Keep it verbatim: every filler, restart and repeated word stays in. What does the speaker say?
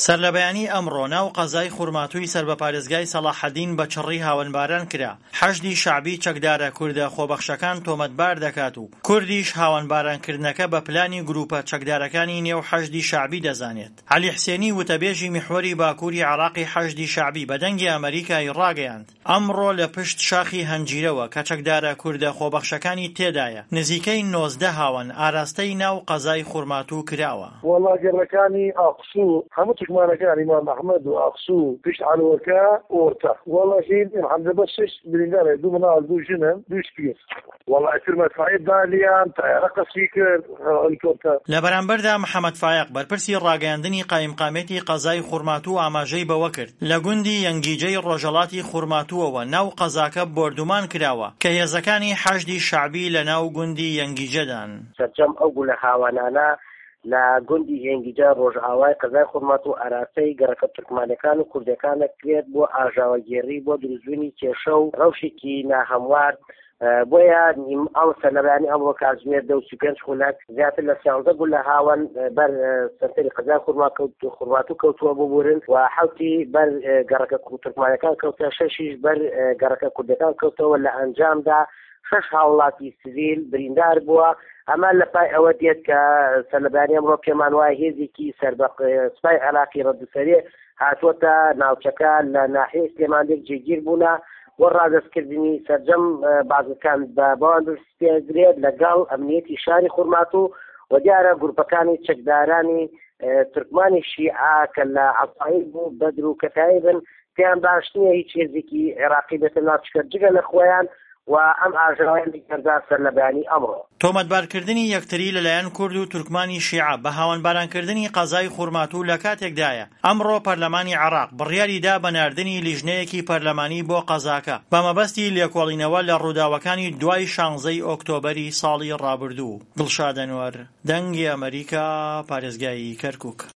سەرلەبەیانی ئەمڕۆ ناو قەزای خوڕماتووی سەربەپارێزگای سەلاحەدین بە چڕی هاوەنباران کرا. حەشدی شەعبی چەکدارە کوردە خۆبەخشەکان تۆمەتبار دەکات و کوردیش هاوەنبارانکردنەکە بە پلانی گروپە چەکدارەکانی نێو حەشدی شەعبی دەزانێت. عەلی حسێنی وتەبێژی میحوەری باکووری عێراقی حەشدی شەعبی بە دەنگی ئەمریکای ڕاگەیاند ئەمڕۆ لە پشت شاخی هەنجیرەوە کە چەکدارە کوردە خۆبەخشەکانی تێدایە نزیکەی نۆزدە هاوەن ئاراستەی ناو قەزای خوڕماتوو کراوە. وەڵا گەڕەکانی ئاقسوو هەموو تکمانەکانی مام ئەحمەد و ئاقسوو پشت عەلوەکە ئۆرتە. وەڵا هین حەمدە بە شش بریندارە دوو مناڵ دوو ژنم دووش پیر. وەڵا ئەتر مەدفەعی دالیان تایارە قەسی کرد هەلیکۆپتەر. لە بەرامبەردا محەممەد فایق بەرپرسی ڕاگەیاندنی قایمقامێتی قەزای خوڕماتوو ئاماژەی بەوە کرد لە گوندی یەنگیجەی ڕۆژهەڵاتی خوڕماتووەوە ناو قەزاکە بۆردومان کراوە کە هێزەکانی حەشدی شەعبی لە ناو گوندی یەنگیجەدان. سەرجەم ئەو گولە هاوانانە لە گوندی هێنگیجە ڕۆژئاوای قەزای خوڕماتوو ئاراستەی گەڕەکە تورکمانەکان و کوردەکانە کرێت بۆ ئاژاوەگێڕی بۆ دروستبوونی کێشە و ڕەوشێکی ناهەموار. بۆیە ئەو سەرلەبەیانی ئەمڕۆ کاتژمێر دە و سی پێنج خولەک زیاتر لە سیانزە گول لە هاوان بەر سەرتەری قەزای خوڕماتوو کەوتووە ببورن و حەوتی بەر گەڕەکە تورکمانەکان کەوتە، شەشیش بەر گەڕەکە کوردەکان کەوتەوە. لە ئەنجامدا شەش هاوڵاتی سیڤیل بریندار بووە. ئەمە لە پای ئەوە دێت کە سەرلەبەیانی ئەمڕۆ پێمان وایە هێزێکی سەربە سوپای عێراقی ڕەدوسەرێ هاتووەتە ناوچەکە لە ناحیەی سلێمانێک جێگیر بوونە بۆ ڕادەستکردنی سەرجەم بازرگان بە بەوان پێدرێت لەگەڵ ئەمنیەتی شاری خوڕماتوو و دیارە گروپەکانی چەکدارانی تورکمانی شیعە کە لە عەسایر بوو بەدر و کەتایی بن پێیان باش نییە هیچ هێزێکی عێراقی بێتە ناوچەکە جگە لە خۆیان و ئەم ئاژاوایانی کەردا سەرلەبەیانی ئەمڕۆ. تۆمەتبارکردنی یەکتری لەلایەن کورد و تورکمانی شیعە بە هاوەنبارانکردنی قەزای خوڕماتوو لە کاتێکدایە ئەمڕۆ پەرلەمانی عێراق بڕیاریدا بە ناردنی لیژنەیەکی پەرلەمانی بۆ قەزاکە بە مەبەستی لێکۆڵینەوە لە ڕووداوەکانی دوای شانزەی ئۆکتۆبەری ساڵی ڕابردوو. دڵشاد ئەنوەر، دەنگی ئەمریکا، پارێزگای کەرکووک.